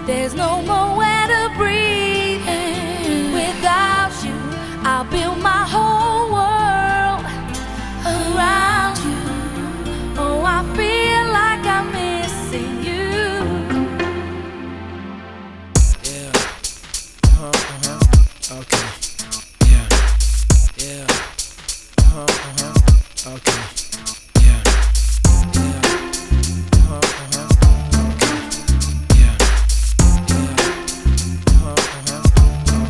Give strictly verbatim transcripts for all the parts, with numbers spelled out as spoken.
There's no more to breathe. Without you, I'll build my whole world around you. Oh, I feel like I'm missing you. Yeah. Uh-huh, uh-huh. Okay. Yeah. Yeah. Uh-huh, uh-huh. Okay. Yeah. Yeah. Uh-huh, uh-huh. Okay. Yeah. Yeah. Uh-huh, uh-huh.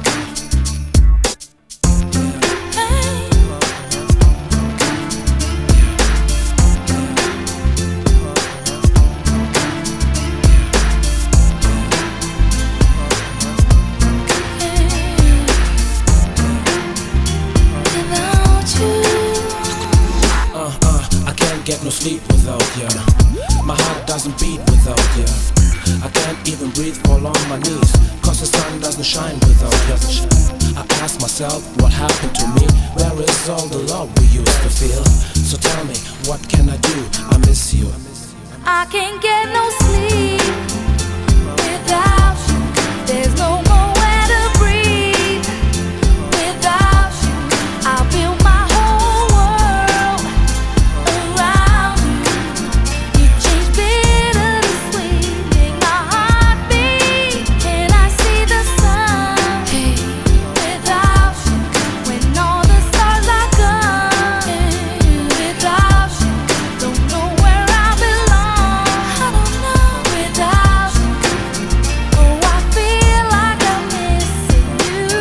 Get no sleep without ya. My heart doesn't beat without ya. I can't even breathe, fall on my knees, cause the sun doesn't shine without ya. I ask myself, what happened to me? Where is all the love we used to feel? So tell me, what can I do? I miss you. I can't get no sleep without you. There's no more to breathe. Without you, I'll build my whole world around you. You change bitter to sweet, make my heart beat, and I see the sun. Hey, without you, when all the stars are gone. Hey, without you, don't know where I belong. I don't know without you. Oh, I feel like I'm missing you.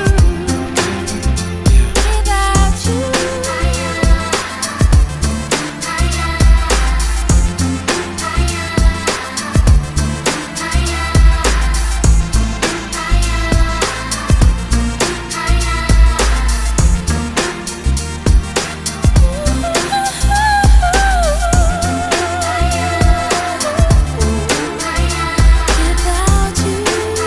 Without you. Without you.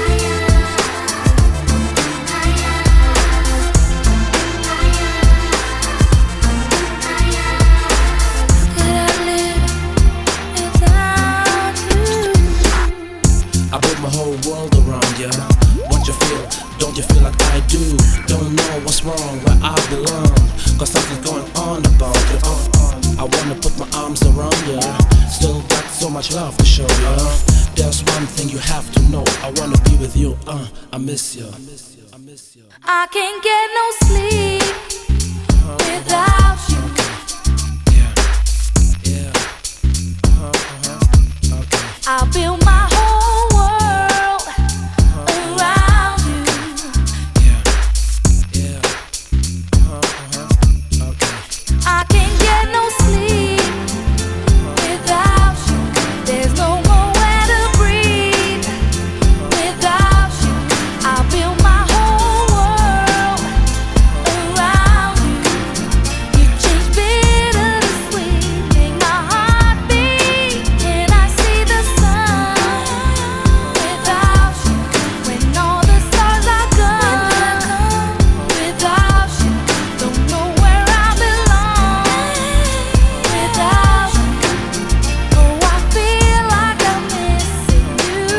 Could I live without you? I built my whole world around ya. What you feel? Don't you feel like I do? Don't know what's wrong, where I belong, cause something's going on about you. uh, I wanna put my arms around ya. Still got so much love to show ya. There's one thing you have to know, I wanna be with you. uh, I miss you. I miss you. I miss you. I can't get no sleep without you. Yeah. Yeah. Uh-huh, uh-huh. Okay. I'll build my whole world around you. Yeah. Yeah. Uh-huh, uh-huh. Okay. I can't get no sleep without you. There's no more to breathe. Without you, I'll build my whole world around you. You change bitter to sweet, make my heart beat, and I see the sun. Without you, when all the stars are gone. Without you, don't know where I belong. Without you, oh, I feel like I'm missing you.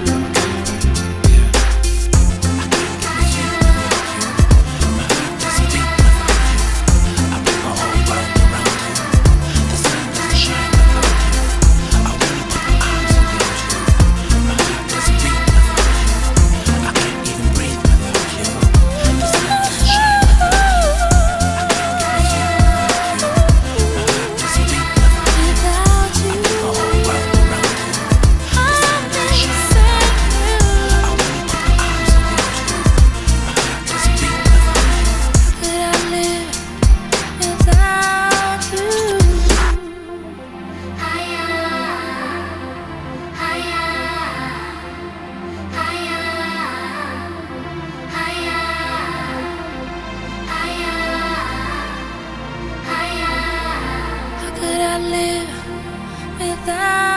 Without you, I'm missing you. Could I live without you? How could I live without